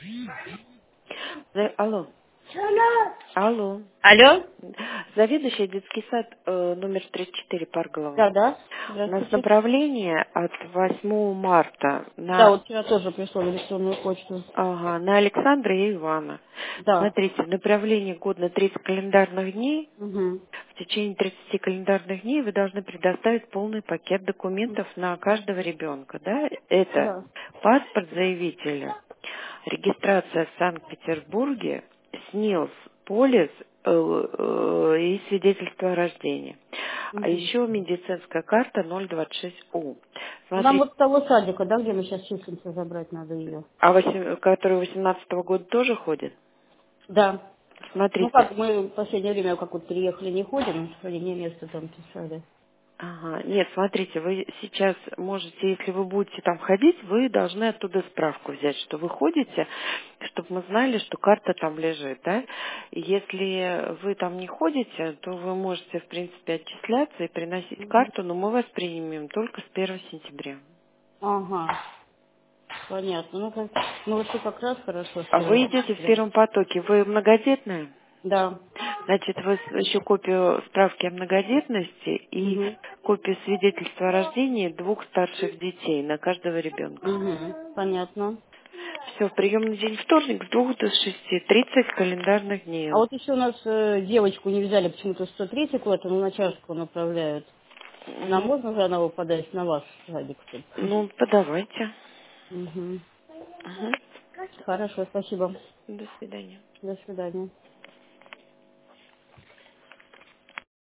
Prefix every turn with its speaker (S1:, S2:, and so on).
S1: Алло. Алло.
S2: Алло?
S1: Заведующая детский сад номер 34 Парголова.
S2: Да, да.
S1: У нас
S2: Здравствуйте.
S1: направление от 8 марта
S2: Да,
S1: на,
S2: вот вчера тоже пришло на электронную почту.
S1: ага, на Александра и Ивана.
S2: Да.
S1: Смотрите, направление год на 30 календарных дней.
S2: Угу.
S1: В течение 30 календарных дней вы должны предоставить полный пакет документов на каждого ребенка. Да? Это
S2: Да.
S1: паспорт заявителя, регистрация в Санкт-Петербурге, СНИЛС, полис и свидетельство о рождении. А
S2: Угу.
S1: еще медицинская карта 026У.
S2: Нам
S1: Смотрите,
S2: вот с того садика, да, где мы сейчас числимся, забрать надо ее.
S1: а который 18 года тоже ходит?
S2: Да. Ну
S1: Смотрите,
S2: как, мы в последнее время как вот переехали, не ходим, что мне место там писали.
S1: ага, нет, смотрите, вы сейчас можете, если вы будете там ходить, вы должны оттуда справку взять, что вы ходите, чтобы мы знали, что карта там лежит, да. И если вы там не ходите, то вы можете, в принципе, отчисляться и приносить
S2: Угу.
S1: карту, но мы вас примем только с 1 сентября.
S2: Ага, понятно. Ну, как, ну вот что как раз хорошо,
S1: А
S2: что...
S1: вы идете в первом потоке, вы многодетная?
S2: Да.
S1: Значит, вы еще копию справки о многодетности и
S2: Угу.
S1: копию свидетельства о рождении 2 старших детей на каждого ребенка.
S2: Угу. Понятно.
S1: Все, приемный день вторник с 2 до 6, 30 календарных дней.
S2: А вот еще у нас девочку не взяли почему-то 103 куда-то, но на Чашку направляют. Нам
S1: Мгм.
S2: можно заново подать на ваш садик, что ли?
S1: Ну, подавайте.
S2: Угу.
S1: Мгм.
S2: Хорошо, спасибо.
S1: До свидания.
S2: До свидания.